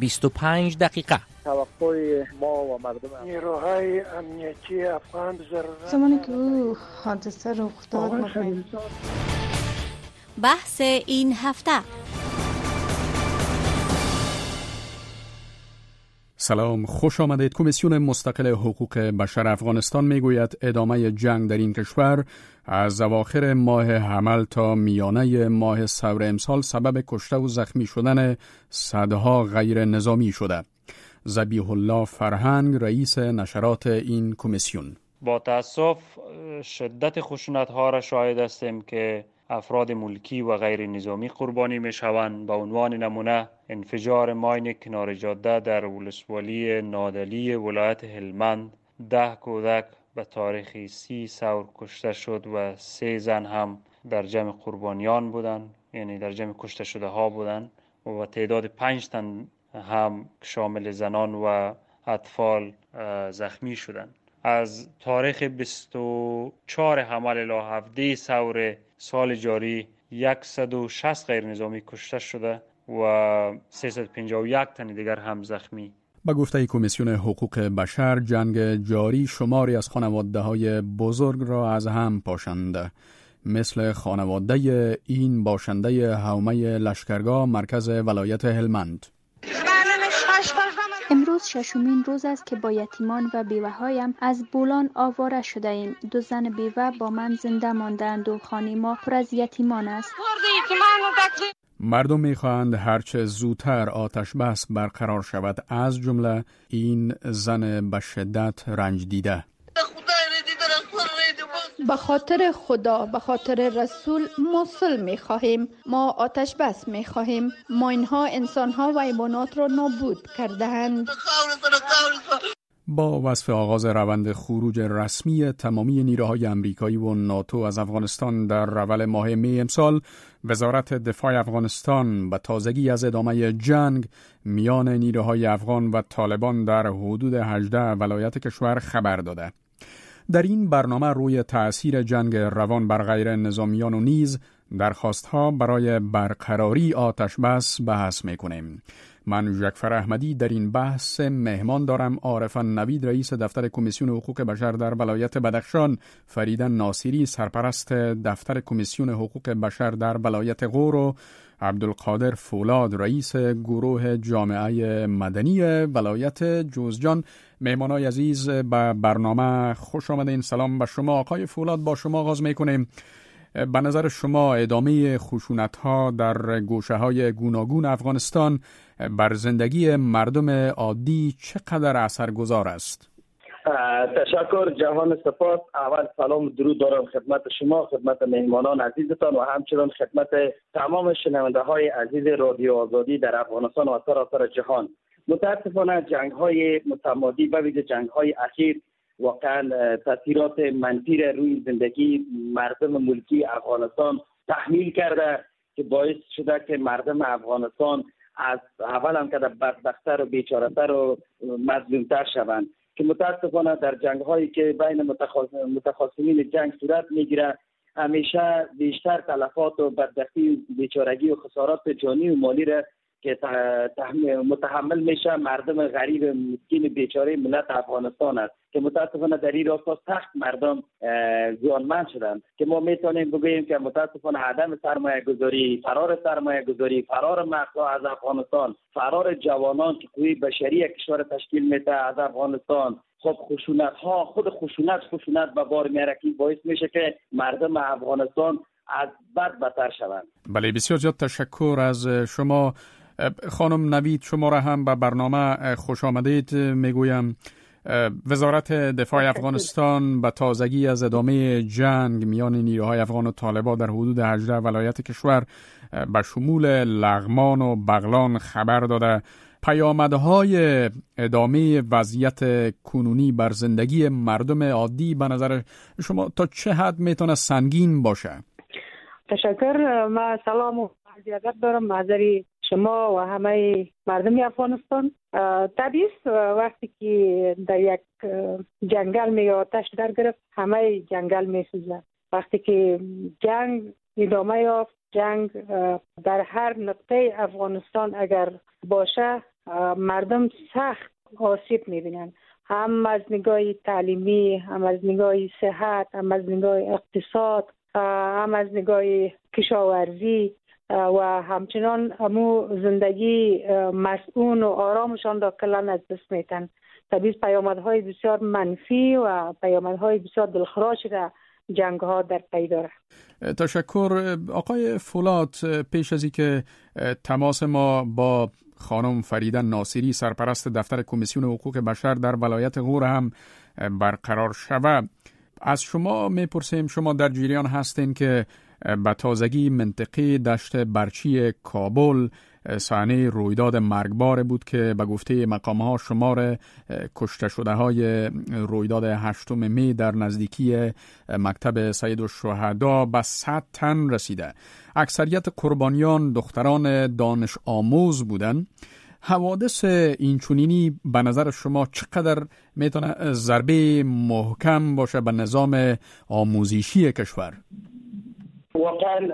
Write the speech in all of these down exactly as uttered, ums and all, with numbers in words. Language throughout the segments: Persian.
بیست و پنج دقیقه. توقع ما و مردم نیروهای امنیتی افغان ضرورت زمانی که او حادثه رخ داد بحث این هفته. سلام، خوش آمدید. کمیسیون مستقل حقوق بشر افغانستان میگوید ادامه جنگ در این کشور از اواخر ماه حمل تا میانه ماه ثور امسال سبب کشته و زخمی شدن صدها غیر نظامی شده. ذبیح الله فرهنگ رئیس نشرات این کمیسیون: با تأسف شدت خشونت‌ها را شاهد هستیم که افراد ملکی و غیر نظامی قربانی میشوند. به عنوان نمونه انفجار ماین کنار جاده در ولسوالی نادلی ولایت هلمند، ده کودک به تاریخ سی ثور کشته شد و سه زن هم در جمع قربانیان بودند، یعنی در جمع کشته شده ها بودند و تعداد پنج تن هم شامل زنان و اطفال زخمی شدند. از تاریخ بیست و چهار حمل الی هفده ثور سال جاری صد و شصت غیر نظامی کشته شده و سیصد و پنجاه و یک تن دیگر هم زخمی. با گفته کمیسیون حقوق بشر، جنگ جاری شماری از خانواده‌های بزرگ را از هم پاشانده، مثل خانواده این باشنده حومه لشکرگاه مرکز ولایت هلمند. امروز ششمین روز است که با یتیمان و بیوه‌هایم از بولان آواره شده ایم. دو زن بیوه با من زنده ماندند و خانه ما پر از یتیمان است. مردم می‌خواهند هرچه زودتر آتش بس برقرار شود، از جمله این زن به شدت رنج دیده. به خاطر خدا، به خاطر رسول ما صلح می خواهیم، ما آتش بس می خواهیم. ما اینها انسانها و حیوانات را نابود کرده‌اند. با وصف آغاز روند خروج رسمی تمامی نیروهای امریکایی و ناتو از افغانستان در رول ماه می امسال، وزارت دفاع افغانستان به تازگی از ادامه جنگ میان نیروهای افغان و طالبان در حدود هجده ولایت کشور خبر داده. در این برنامه روی تأثیر جنگ روان بر غیر نظامیان و نیز درخواست‌ها برای برقراری آتش بس بحث می‌کنیم. من جعفر احمدی در این بحث مهمان دارم عارف نوید رئیس دفتر کمیسیون حقوق بشر در ولایت بدخشان، فرید ناصری سرپرست دفتر کمیسیون حقوق بشر در ولایت غور و عبدالقادر فولاد رئیس گروه جامعه مدنی ولایت جوزجان. مهمانای عزیز به برنامه خوش آمدین. سلام به شما. آقای فولاد، با شما آغاز میکنیم. به نظر شما ادامه خشونت‌ها در گوشه‌های گوناگون افغانستان بر زندگی مردم عادی چقدر اثرگذار است؟ تشکر، جهان سپاس. اول سلام و درود دارم خدمت شما، خدمت مهمانان عزیزتان و همچنین خدمت تمام شنونده‌های عزیز رادیو آزادی در افغانستان و سراسر جهان. متاسفانه جنگ‌های متمادی و ویژه جنگ‌های اخیر واقعا تاثیرات منفی روی زندگی مردم ملکی افغانستان تحمیل کرده که باعث شده که مردم افغانستان از اول هم که بدبخت‌تر و بیچاره‌تر و مظلوم‌تر شوند، که متاسفانه در جنگ‌هایی که بین متخاصمین جنگ صورت می‌گیره همیشه بیشتر تلفات و بدبختی و بیچارگی و خسارات جانی و مالی را که متحمل میشه مردم غریب مسکین بیچاره ملت افغانستان است، که متاسفانه در این راستا سخت مردم زیانمند شدند، که ما میتونیم بگوییم که متاسفانه عدم سرمایه گذاری، فرار سرمایه گذاری، فرار مردها از افغانستان، فرار جوانان که قوی بشری کشور تشکیل میده از افغانستان، خب خشونت ها خود خشونت خشونت به بار میاره که باعث میشه که مردم افغانستان از بد بدتر شوند. بله، بسیار زیاد تشکر از شما. خانم نوید، شما را هم به برنامه خوش آمدید میگویم. وزارت دفاع افغانستان به تازگی از ادامه جنگ میان نیروهای افغان و طالبان در حدود هجده ولایت کشور به شمول لغمان و بغلان خبر داده. پیامدهای ادامه وضعیت کنونی بر زندگی مردم عادی به نظر شما تا چه حد میتونه سنگین باشه؟ تشکر. ما سلام و عرض دارم معذری شما و همه مردم افغانستان. طبیعی است وقتی که در یک جنگل می آتش در گرفت همه جنگل می سوزد. وقتی که جنگ ادامه یافت، جنگ در هر نقطه افغانستان اگر باشه مردم سخت آسیب میبینن، هم از نگاه تعلیمی، هم از نگاه صحت، هم از نگاه اقتصاد، هم از نگاه کشاورزی و همچنان همو زندگی مسئول و آرامشان را کلان از دست میتن. طبیعی پیامدهای بسیار منفی و پیامدهای بسیار دلخراش را جنگ ها در پی داره. تشکر آقای فولاد. پیش از اینکه تماس ما با خانم فریده ناصری سرپرست دفتر کمیسیون حقوق بشر در ولایت غور هم برقرار شود، از شما میپرسیم، شما در جریان هستین که به تازگی منطقه دشت برچی کابل صحنه رویداد مرگبار بود که به گفته مقام‌ها شمار کشته شده های رویداد هشتم می در نزدیکی مکتب سید الشهدا به صد تن رسیده. اکثریت قربانیان دختران دانش آموز بودند. حوادث اینچنینی به نظر شما چقدر میتونه ضربه محکم باشه به نظام آموزشی کشور؟ واقعا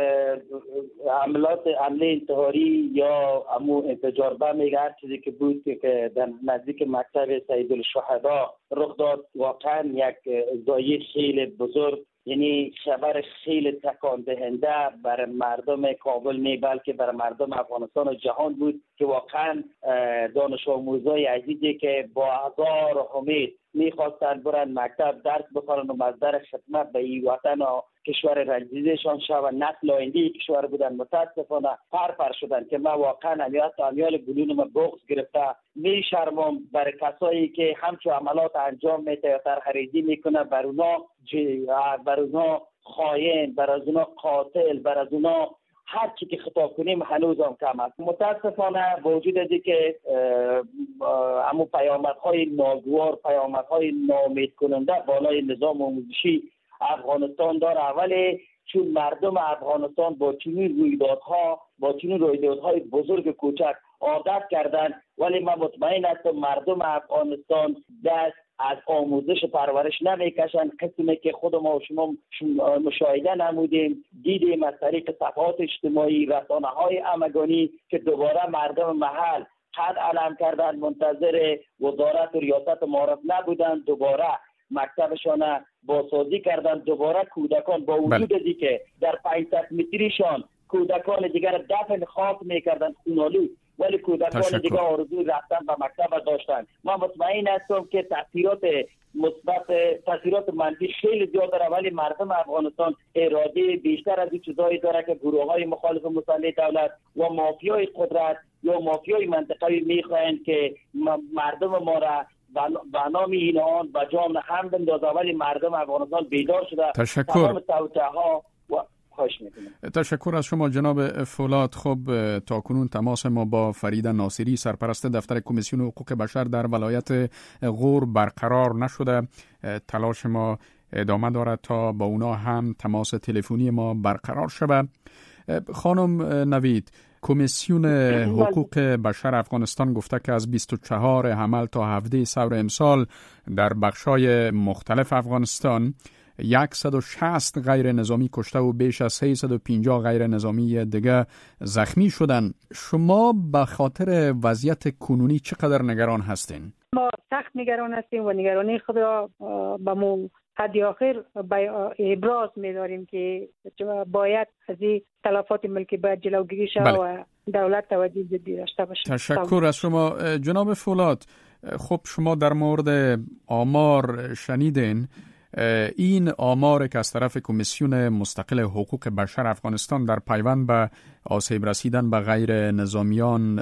عملات عمله انتحاری یا امو انفجار بم میگه هر چیزی که بود که در نزدیک مکتب سید الشهدا رخ داد، واقعا یک ضایعه خیلی بزرگ، یعنی خبر خیلی تکان دهنده برای مردم کابل نه بلکه برای مردم افغانستان و جهان بود که واقعا دانش آموزای عزیزی که با هزار امید میخواستن برن مکتب درس بخونن و مصدر خدمت به این وطن و کشور رنجیدشان شود، نسل آینده کشور بودن، متاسفانه پر پر شدن که من واقعا امیال امیال گلون ما بغض گرفته. می شرمم برای کسایی که همچون عملات انجام میده یا سرخریدی میکنه، بر اونا بر اونا خائن، بر از اونا قاتل، بر از اونا هر چی که خطاب کنیم هنوز هم کم است. متاسفانه با وجود از که همون پیامدهای ناگوار، پیامدهای ناامید کننده بالای نظام آموزشی افغانستان داره، ولی چون مردم افغانستان با چنین رویدادها با چنین رویدادهای بزرگ کوچک عادت کردن، ولی من مطمئن هستم مردم افغانستان دست از آموزش و پرورش نمیکشن. قسمی که خود ما و شما مشاهده نمودیم، دیدیم از طریق صفحات اجتماعی، رسانه های همگانی که دوباره مردم محل قد علم کردن، منتظر وزارت و ریاست معارف نبودن، دوباره مکتبشان بازسازی کردن، دوباره کودکان با وجود ازی که در پانصد متریشان کودکان دیگر دفن خاک میکردن خونالود، ولی کودکان دیگر آرزوی رفتن به مکتب داشتن. من مطمئن هستم که تاثیرات مثبت تاثیرات منفی خیلی زیاد داره، ولی مردم افغانستان اراده بیشتر از این چیزایی داره که گروه‌های مخالف مسلح دولت و مافیای قدرت یا مافیای منطقه‌ای میخواهند که مردم ما را به نام اینان و جام هم بندازه، ولی مردم افغانستان بیدار شده. تشکر. تمام توطئه‌ها و خوش میکنم. تشکر از شما جناب فولاد. خب تا کنون تماس ما با فریده ناصری سرپرست دفتر کمیسیون حقوق بشر در ولایت غور برقرار نشده. تلاش ما ادامه دارد تا با اونا هم تماس تلفنی ما برقرار شود. خانم نوید، کمیسیون حقوق بشر افغانستان گفته که از بیست و چهار حمل تا هفده ثور امسال در بخشای مختلف افغانستان صد و شصت غیر نظامی کشته و بیش از سیصد و پنجاه غیر نظامی دیگه زخمی شدن. شما به خاطر وضعیت کنونی چقدر نگران هستین؟ ما سخت نگران هستیم و نگرانی خود را به مو حد آخر ابراز می‌داریم که باید از این تلفات ملکی باید جلوگیری شود و دولت توجه جدی داشته باشه. تشکر از شما جناب فولاد. خب شما در مورد آمار شنیدین. این آمار که از طرف کمیسیون مستقل حقوق بشر افغانستان در پیوند به آسیب رسیدن به غیر نظامیان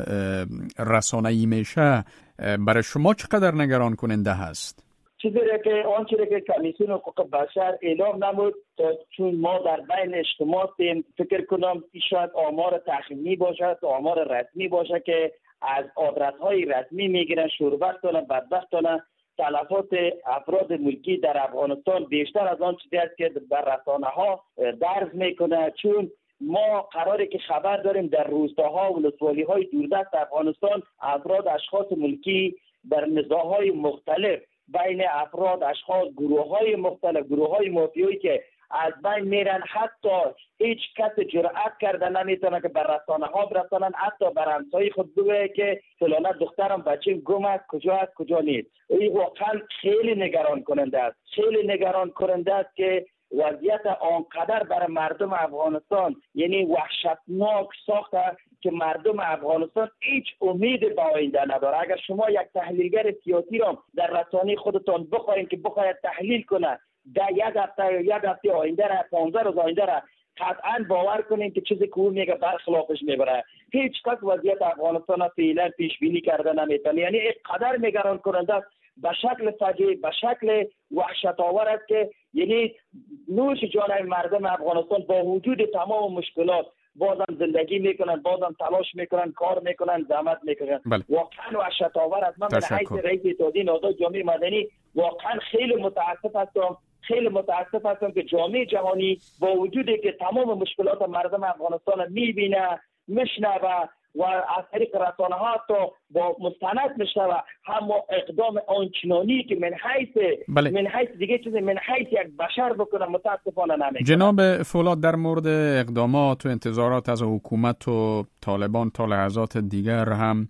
رسانه‌ای میشه، برای شما چقدر نگران کننده هست؟ چیزی که آنچه که کمیسیون حقوق بشر اعلام نمود، چون ما در بین اجتماع فکر کنم شاید آمار تخمینی باشد، آمار رسمی باشه که از آدرس‌های رسمی میگیرن. شوربختانه بدبختانه تلفات افراد ملکی در افغانستان بیشتر از آن چیزی است که در رسانه‌ها درز میکنه، چون ما قراره که خبر داریم در روستاها و ولسوالی‌های دوردست افغانستان افراد اشخاص ملکی در نزاع‌های مختلف بین افراد اشخاص گروه‌های مختلف گروه‌های مافیایی که از بین میرن. حتی هیچ کس جرأت کرده نمیتونه که بر رسانه ها برسانن، حتی بر همسایه خود بگه که فلانه دخترم بچه گم است، کجا است کجا نیست. این واقعا خیلی نگران کننده است، خیلی نگران کننده است که وضعیت آنقدر برای مردم افغانستان یعنی وحشتناک ساخته که مردم افغانستان هیچ امید به آینده نداره. اگر شما یک تحلیلگر سیاسی را در رسانه خودتان بخواید که بخواید تحلیل کنه در یک هفته یک هفته آینده را، پانزده روز آینده را، قطعا باور کنین که چیزی که او میگه برخلافش میبره. هیچ کس وضعیت افغانستان را فعلا پیش بینی کرده نمیتونه. یعنی اینقدر نگران کننده است، به شکل فجیع، به شکل وحشت آور است که یعنی نوش جان مردم افغانستان با وجود تمام مشکلات بازم زندگی میکنن، بازم تلاش میکنن، کار میکنن، زحمت میکنن. بله. واقعا وحشت آور است. من به حیث رئیس اتحادیه نهادهای جامعه مدنی واقعا خیلی متاسف هستم، خیلی متاسف هستم که جامعه جهانی با وجودی که تمام مشکلات مردم افغانستان میبینه، میشنوه و از طریق رسانه ها تا با مستند میشنوه، اما اقدام آنچنانی که من حیث بله. من حیث دیگه چیزی من حیث یک بشر بکنه متاسفانه نمیکنه. جناب فولاد، در مورد اقدامات و انتظارات از حکومت و طالبان تا لحظات دیگر هم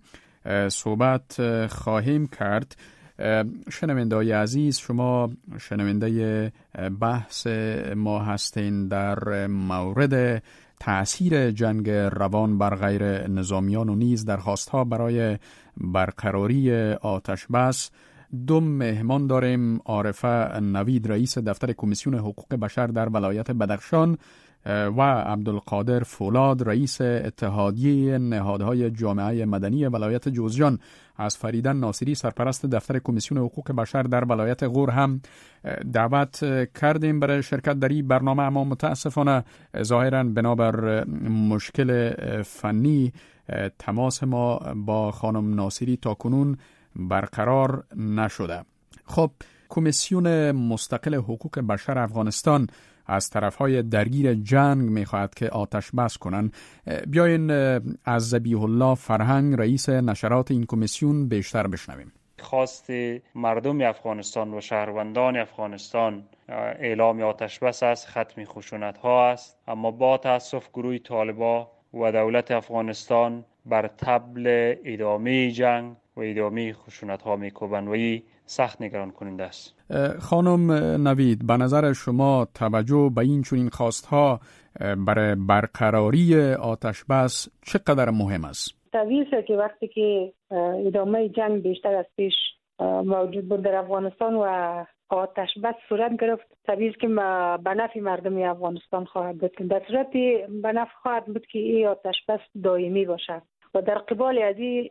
صحبت خواهیم کرد. شنونده‌های عزیز، شما شنونده بحث ما هستین در مورد تأثیر جنگ روان بر غیر نظامیان و نیز درخواست‌ها برای برقراری آتش بس. دو مهمان داریم: عارفه نوید، رئیس دفتر کمیسیون حقوق بشر در ولایت بدخشان، و عبدالقادر فولاد، رئیس اتحادیه نهادهای جامعه مدنی ولایت جوزجان. از فریدن ناصری، سرپرست دفتر کمیسیون حقوق بشر در ولایت غور هم دعوت کردیم برای شرکت در این برنامه، اما متاسفانه ظاهراً بنابر مشکل فنی تماس ما با خانم ناصری تا کنون برقرار نشده. خب، کمیسیون مستقل حقوق بشر افغانستان از طرفهای درگیر جنگ میخواهد که آتش بس کنن. بیاین از ذبیح الله فرهنگ، رئیس نشرات این کمیسیون، بیشتر بشنویم. خواست مردم افغانستان و شهروندان افغانستان اعلام آتش بس است، ختم خشونت ها است، اما با تاسف گروه طالبان و دولت افغانستان بر طبل ادامه جنگ و ادامه خشونت ها میکوبند و این سخت نگران کننده است. خانم نوید، به نظر شما توجه به این چنین خواستها برای برقراری آتش بس چقدر مهم است؟ طبیعی است که وقتی که ادامه جنگ بیشتر از پیش موجود بود در افغانستان و آتش بس صورت گرفت، طبیعی است که به نفع مردم افغانستان خواهد بود. در صورتی به نفع خواهد بود که این آتش بس دائمی باشد و در قبال از این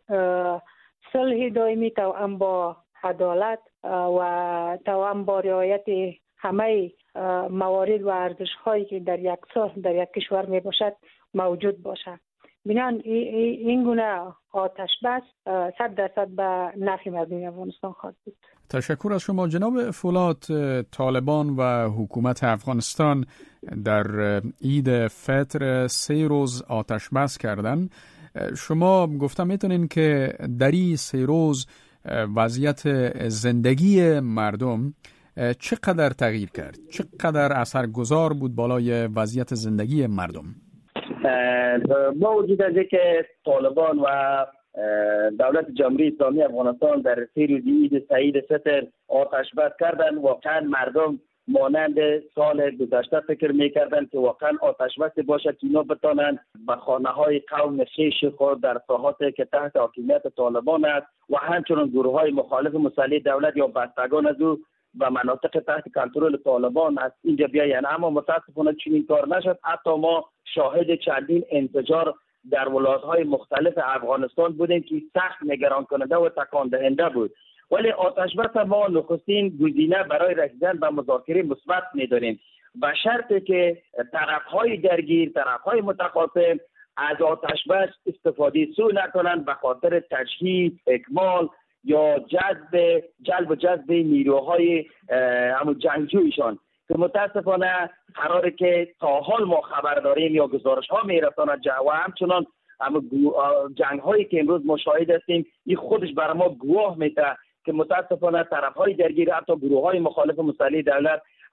صلح دائمی توأم با عدالت و توأم با رعایت همه موارد و ارزش‌هایی که در یک صلح در یک کشور می باشد موجود باشد. بنان این گونه آتش بس صد درصد به نفع مردم افغانستان خواهد بود. تشکر از شما. جناب فولاد، طالبان و حکومت افغانستان در عید فطر سه روز آتش بس کردن. شما گفتم میتونین که در این سه روز وضعیت زندگی مردم چقدر تغییر کرد؟ چقدر اثرگذار بود بالای وضعیت زندگی مردم؟ با وجود از که طالبان و دولت جمهوری اسلامی افغانستان در سه روز عید سعید فطر آتش بس کردن، واقعا مردم مانند سال گذشته فکر میکردن که واقعا آتش بس باشد که اینا بتانند به خانه های قوم خویش خود در ساحاتی که تحت حاکمیت طالبان است و همچنین گروه های مخالف مسلح دولت یا بستگان از او و مناطق تحت کنترل طالبان است اینجا بیاین. اما متاسفانه چنین کار نشد. حتی ما شاهد چندین انفجار در ولایت‌های مختلف افغانستان بودیم که سخت نگران کننده و تکان دهنده بود. ولی آتش بس ما نخستین گزینه برای رسیدن به مذاکره مثبت می‌دانیم، به شرطی که طرف‌های درگیر، طرف‌های متخاصم از آتش بس استفاده سوء نکنند به خاطر تشهیر، اکمال یا جذب جلب و جذب نیروهای همون جنگجویشان که متاسفانه قراره که تا حال ما خبر داریم یا گزارش ها میرساند و همچنان جنگ هایی که امروز مشاهد هستیم این خودش برای ما گواه میده که متاسفانه طرف های درگیر حتی گروه های مخالف مسلح دولت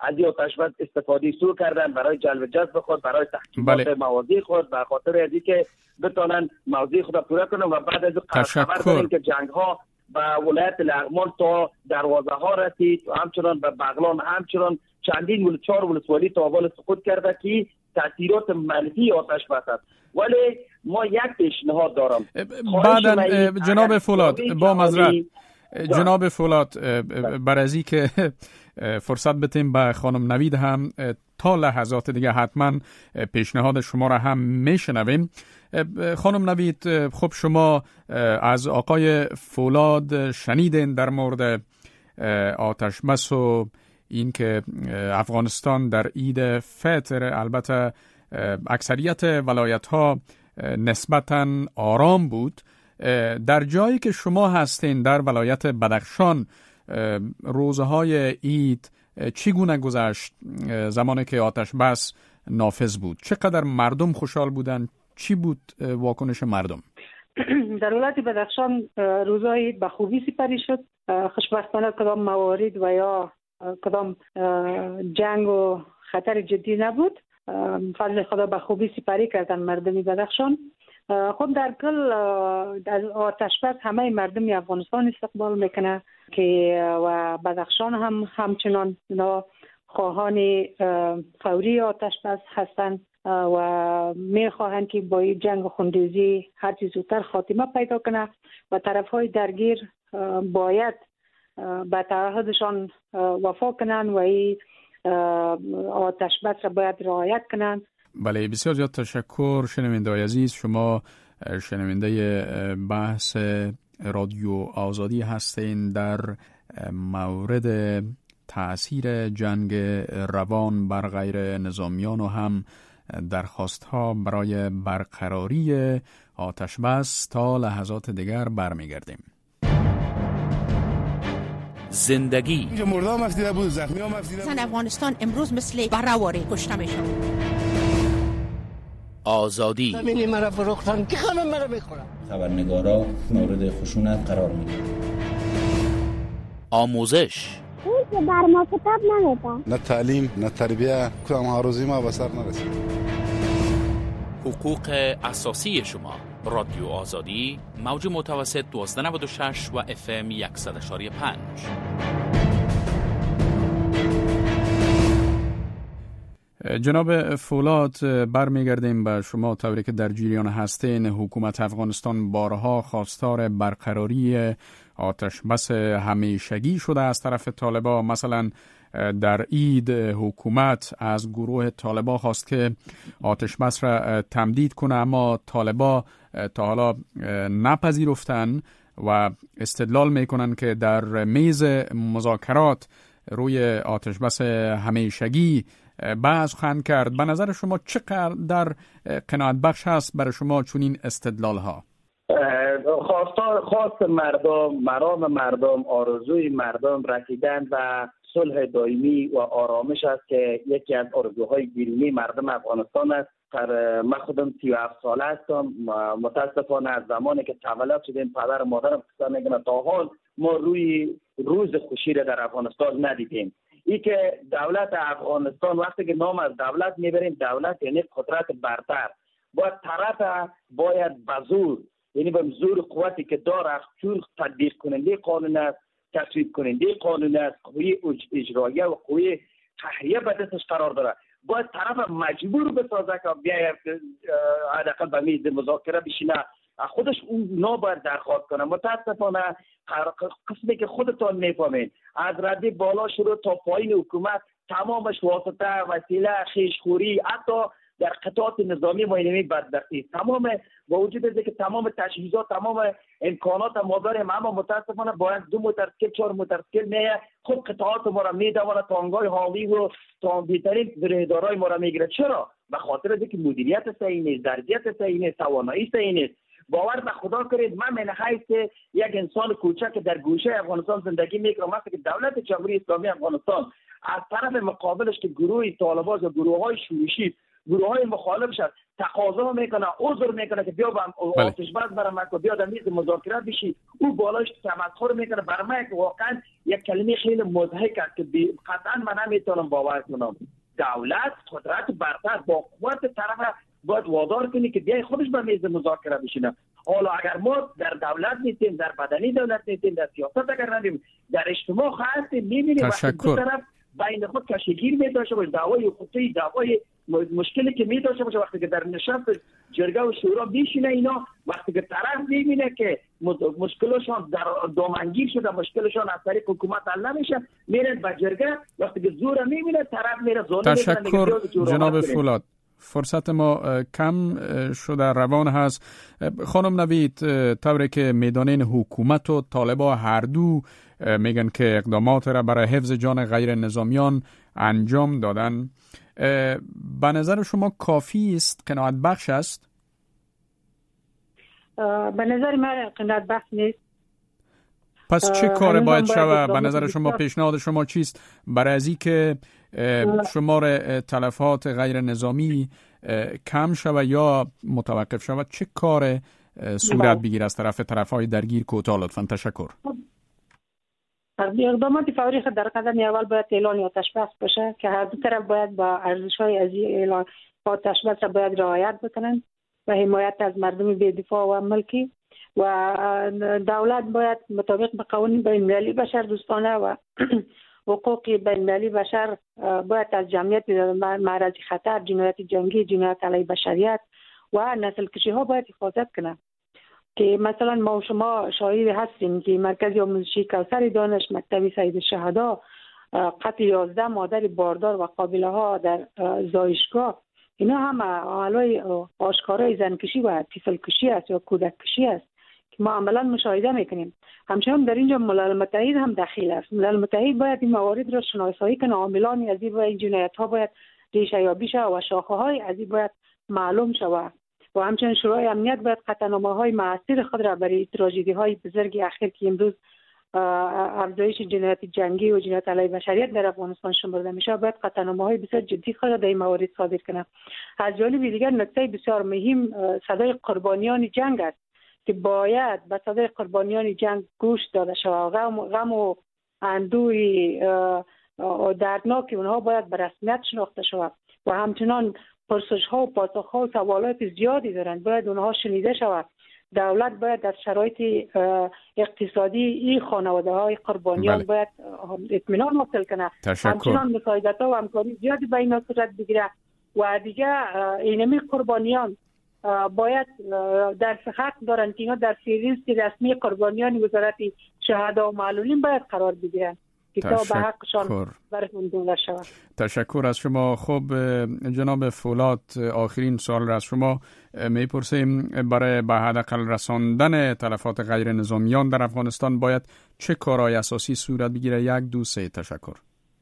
از این آتش بس استفاده سو کردن برای جلب جذب خود، برای تحکیمات بله. موازی خود، به خاطر از اینکه بتونن موازی خود پورا کنن و بعد از خبر داریم که جنگ ها به ولایت لغمان تا دروازه ها رسید و همچنان به بغلان همچنان چندین ول چهار ولسوالی تا اول سقوط کرده که تاثیرات منفی آتش بس است. ولی ما یک پیشنهاد دارم. بعدن جناب فولاد با معذرت جناب فولاد بر از این که فرصت بتیم به خانم نوید هم تا لحظات دیگه حتما پیشنهاد شما را هم میشنویم. خانم نوید، خب شما از آقای فولاد شنیدین در مورد آتش بس و این که افغانستان در عید فطر البته اکثریت ولایت ها نسبتاً آرام بود. در جایی که شما هستین در ولایت بدخشان روزهای عید چگونه گذشت زمانی که آتش بس نافذ بود؟ چقدر مردم خوشحال بودن؟ چی بود واکنش مردم؟ در ولایت بدخشان روزهای عید به خوبی سپری شد. خوشبختانه کدام موارد و یا کدام جنگ و خطر جدی نبود. فضل خدا به خوبی سپری کردن مردم بدخشان. خود در کل از آتش بس همه مردم افغانستان استقبال میکنه که و بدخشان هم همچنان خواهان فوری آتش بس هستند و میخواهند که با این جنگ خونریزی هر چیز زودتر خاتمه پیدا کنه و طرف های درگیر باید به تعهدشان وفا کنن و این آتش بس را باید رعایت کنن. بله، بسیار زیاد تشکر شنونده‌های عزیز. شما شنونده بحث رادیو آزادی هستین در مورد تأثیر جنگ روان بر غیر نظامیان و هم درخواست ها برای برقراری آتش بس. تا لحظات دیگر برمیگردیم. زندگی اینجا مردم مفیده بود، زخمی ها مفیده بود. زن افغانستان امروز مثل برهواری کشته میشن. آزادی زمینی مرا فروختن که خانم مرا میخورم. خبرنگارا مورد خشونت قرار میدن. آموزش اون که بر ما کتاب نمیدن. نه تعلیم نه تربیه کدام هاروزی ما به سر نرسید. حقوق اساسی شما. رادیو آزادی موج متوسط دوازده نود و شش و اف ام صد و پنج. جناب فولاد، برمیگردیم به شما. طوری که در جریان هستین، حکومت افغانستان بارها خواستار برقراری آتش بس همیشگی شده از طرف طالبان. مثلا در عید حکومت از گروه طالبان خواست که آتش بس را تمدید کنه، اما طالبان تا حالا نپذیرفتن و استدلال میکنن که در میز مذاکرات روی آتش بس همیشگی بحث خواهند کرد. به نظر شما چقدر در قناعت بخش هست برای شما چنین استدلال ها؟ خواستار خواست مردم، مرام مردم، آرزوی مردم رسیدن و صلح دائمی و آرامش است که یکی از آرزوهای بیرونی مردم افغانستان است. من خودم سی و هفت ساله هستم. متاسفانه از زمانی که تولد شدیم پدر و مادرم قصه میگن تا حال ما روی روز خوشی را در افغانستان ندیدیم. ای که دولت افغانستان وقتی که نام از دولت میبریم، دولت یعنی قدرت برتر، باید طرف باید بزور، یعنی به زور قوتی که داره، چون تطبیق کننده قانون است، تصویب کننده قانون است، قوی اجراییه و قوی قهریه به دستش قرار داره، باید طرف مجبور بسازه که بیاید حداقل به میز مذاکره بشینه، خودش اون نباید درخواست کنه. متاسفانه قسمی که خودتان میفهمین از رده بالا شروع تا پایین حکومت تمامش واسطه، وسیله، خیشخوری، حتی در قطعات نظامی ما اینمی بدبختی، تمام با وجود از که تمام تجهیزات، تمام امکانات ما داریم، اما متاسفانه باید دو موتورسیکل چهار موتورسیکل میه خود قطعات ما را میدونه، تانگای حاوی و تا بهترین برهدارای ما را میگیره. چرا؟ به خاطر اینکه مدیریت صحیح نیست، ظرفیت صحیح نیست، توانایی صحیح نیست. باور به خدا کنید من من حیث یک انسان کوچک در گوشه افغانستان زندگی میکنم، مثلا که دولت جمهوری اسلامی افغانستان از طرف مقابلش که گروه طالبان و گروه های شورشی گروه های مخالفش تقاضا میکنه، عذر میکنه که بیا با آتش بس برام که بیا در میز مذاکرات بشی، او بالاش تمسخر میکنه بر من که واقعا یک کلمه خیلی مضحک است که قطعا من نمیتونم باور کنم. دولت قدرت برتر با قوت طرف باید وادار کنی که بیای خودش به میز مذاکره بشینه. حالا اگر ما در دولت نیستیم، در بدنی دولت نیستیم، در سیاست اگر ندیم، در اجتماع هستیم، میبینیم وقتی دو طرف بین خود کشیگیر میداشه باشه، دعوای حقوقی، دعوای مشکلی که میداشه باشه، وقتی که در نشست جرگه و شورا میشینه اینا، وقتی که طرف میبینه که مشکلشان در دامنگیر شده، مشکلشان از طریق حکومت حل نمیشه، میره به جرگه، وقتی که زور میبینه طرف میره ظلم. تشکر جناب فولاد. فرصت ما کم شده، روان هست. خانم نوید، طوری که میدانین حکومت و طالبا هر دو میگن که اقدامات را برای حفظ جان غیر نظامیان انجام دادن، به نظر شما کافی است؟ قناعت بخش است؟ به نظر من قناعت بخش نیست. پس چه کار باید شود؟ به نظر شما پیشنهاد شما چیست برای ازی که شمار تلفات غیر نظامی کم شود یا متوقف شود؟ چه کار صورت بگیر از طرف طرفهای درگیر؟ کوتاه لطفاً. تشکر. اقدامات فوری خود در قدم اول باید اعلان آتش بس باشه که هر دو طرف باید با ارزش‌های از اعلان آتش بس را باید رعایت بکنن و حمایت از مردم بی‌دفاع و ملکی، و دولت باید مطابق به قوانین بین‌المللی بشر دوستانه و حقوق بین‌المللی بشر باید از جمعیت معرض خطر، جنایت جنگی، جنایت علیه بشریت و نسل کشی ها باید حفاظت کنه. که مثلا ما و شما شاهد هستیم که مرکز آموزشی کوثر دانش، مکتب سید الشهدا، قتل یازده مادر باردار و قابله ها در زایشگاه، اینا هم عملای آشکارای زنکشی و طفل کشی است یا کودک کشی است که ما عملا مشاهده میکنیم. همچنین در اینجا ملل متحد هم دخیل است. ملل متحد باید این موارد را شناسایی کنه، عاملان از این جنایت ها باید ریشه یابی شود و شاخه های از این باید معلوم شود و همچنین شورای امنیت باید قطعنامه‌های مؤثر خود را برای تراژدی های بزرگ اخیر که امروز افزایش جنایت جنگی و جنایت علیه بشریت در افغانستان شمرده میشه باید قطعنامه‌های بسیار جدی خود را در این موارد صادر کنه. از جانب دیگر نکته بسیار مهم صدای قربانیان جنگ است که باید به صدای قربانیان جنگ گوش داده شود. غم غم و اندوه دردناک اونها باید به رسمیت شناخته شود و همچنان پرسش ها و پاسخ ها و سوالات زیادی دارند، باید اونها شنیده شود. دولت باید از شرایط اقتصادی این خانواده های قربانیان بله. باید اطمینان حاصل کنه. همچنان مساعدت ها و همکاری زیادی به اینا صورت بگیره و دیگه اینمی قربانیان باید در حق دارن که اینا در فهرست رسمی قربانیان وزارت شهدا و معلولین باید قرار بگیرن که تا به حقشان برشون دولت شود. تشکر از شما. خب جناب فولاد، آخرین سوال را از شما میپرسیم. برای به حداقل رساندن تلفات غیر نظامیان در افغانستان باید چه کارهای اساسی صورت بگیره؟ یک دو سه. تشکر.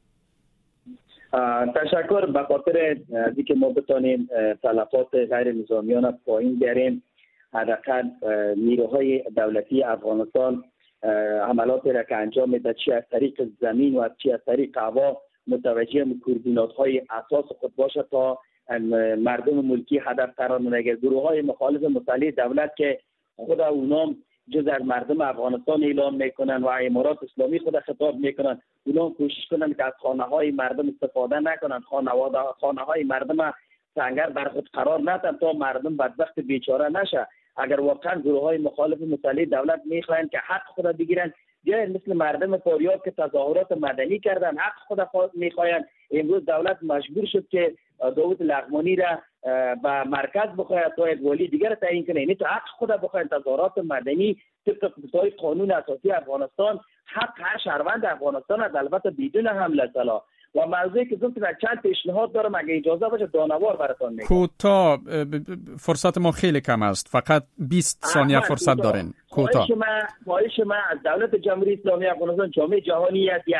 تشکر. به خاطر اینکه ما بتانیم تلفات غیر نظامیان را پایین بیاریم، حداقل نیروهای دولتی افغانستان عملات را که انجام میده، چی از طریق زمین و چی از طریق هوا، متوجه کوردینات های اساس خود باشه تا مردم ملکی هدف قرار نگیره. گروه های مخالف مسلح دولت که خود اونام جز از مردم افغانستان اعلام میکنن و امارات اسلامی خود خطاب میکنن، اونام کوشش کنن که از خانه های مردم استفاده نکنن، خانواده خانه های مردم سنگر بر خود قرار ندن تا مردم بدبخت بیچاره نشه. اگر واقعا گروه های مخالف مسلح دولت میخواین که حق خود بگیرن، یا مثل مردم فاریاب که تظاهرات مدنی کردن حق خود میخواین، امروز دولت مجبور شد که داود لغمانی را به مرکز بخواید تا یک ولی دیگر تعیین کنه. یعنی تو حق خود بخواین تظاهرات مدنی طبق قانون اساسی افغانستان حق هر شهروند افغانستان است، البته بدون حمله سلاح. و موضوعی که گفتم چند پیشنهاد دارم، اگه اجازه باشه دانوار براتون میگم. کوتاه، فرصت ما خیلی کم است، فقط بیست ثانیه فرصت دارین. کوتاه. خواهش من از دولت جمهوری اسلامی افغانستان، جامعه جهانی است، یک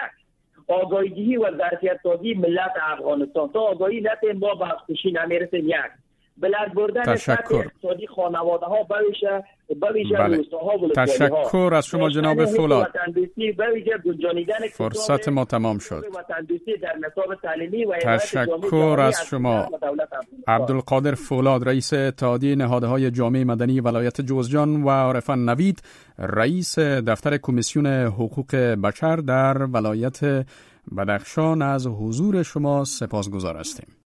آگاهی و ظرفیت سازی ملت افغانستان. تا آگاهی ملت ما به خوشی نمیرسه، یک بلند بردن سطح اقتصادی خانواده ها بویشه بویشه بله. روستاها و تشکر از شما جناب فولاد. فرصت فرصت ما تمام شد. در نصاب تعلیمی و تشکر از شما. عبدالقادر فولاد، رئیس اتحادیه نهادهای جامعه مدنی ولایت جوزجان، و عارفان نوید، رئیس دفتر کمیسیون حقوق بشر در ولایت بدخشان، از حضور شما سپاسگزار هستیم.